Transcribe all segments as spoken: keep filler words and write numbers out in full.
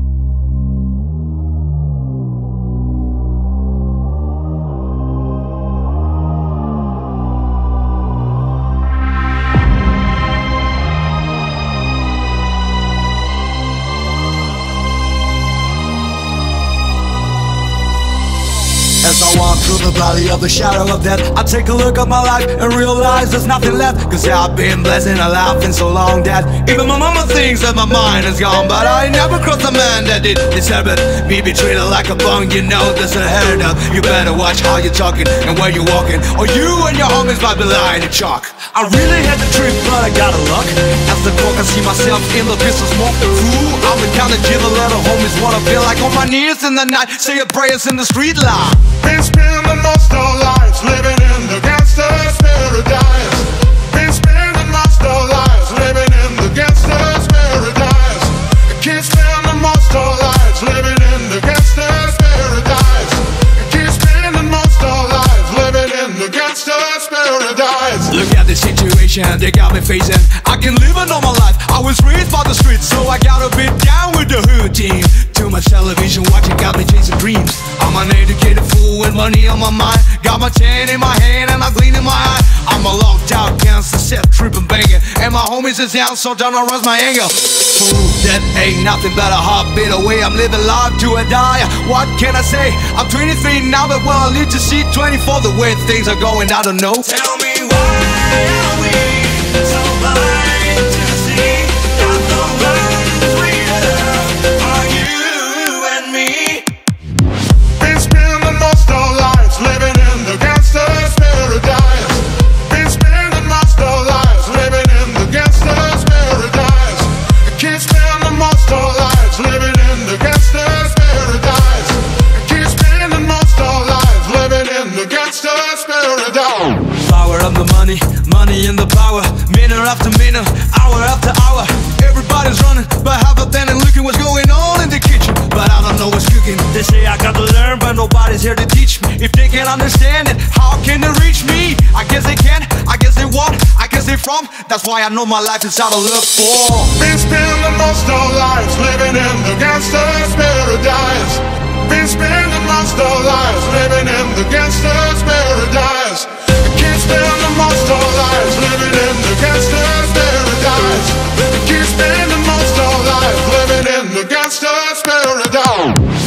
As I walk through the valley of the shadow of death, I take a look at my life and realize there's nothing left. Cause I've been blessed and alive for so long that even my mama thinks that my mind is gone. But I never crossed a man that did deserve it. Me be treated like a bum, you know that's unheard of. You better watch how you're talking and where you're walking, or you and your homies might be lying to chalk. I really had the trip, but I got a luck. As the talk, I see myself in the pistol smoke. Ooh, I'm the kind of killer little homies wanna feel like on my knees in the night, saying prayers in the street light. Been spending most our lives living in the gangster's paradise. Been spending most our lives living in the gangster's paradise. Keep spending most our lives living in the gangster's paradise. Keep spending most our lives living in the gangster's paradise. Look at the situation they got me facing. I can live a normal life, I was raised by the streets, so I gotta be down with the hood team. Too much television watching got me chasing dreams. I'm an educated fool with money on my mind. Got my chain in my hand and I gleam in my eye. I'm a locked out gangster, set tripping banging, and my homies is down, so don't arouse my anger. Ooh, that ain't nothing but a heartbeat away. I'm living life to a die. What can I say? I'm twenty-three now, but well, I live to see twenty-four. The way things are going, I don't know. Tell me why are we so blind to see that the ones we love are you and me? Been spending most our lives living in the gangster's paradise. Been spending most our lives living in the gangster's paradise. Keep spending most our lives living in the gangster's paradise. Keep spending most our lives living in the gangster's paradise. Power of the money, money in the power. Minute after minute, hour after hour. Everybody's running, but half of them and looking what's going on in the kitchen. But I don't know what's cooking. They say I got to learn, but nobody's here to teach me. If they can't understand it, how can they reach me? I guess they can, I guess they won't, I guess they from. That's why I know my life is how to look for. Been spending most our lives living in the gangster's paradise. Been spending most our lives living in the gangster's paradise. Keep spending most our lives living in the gangster's paradise. Keep spending most our lives living in the gangster's paradise.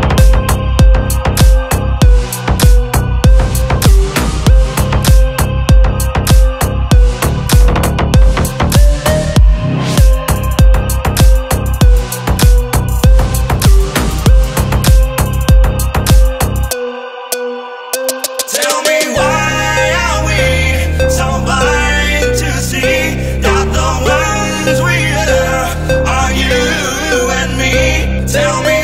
Tell me why are we so blind to see that the ones we love are you and me? Tell me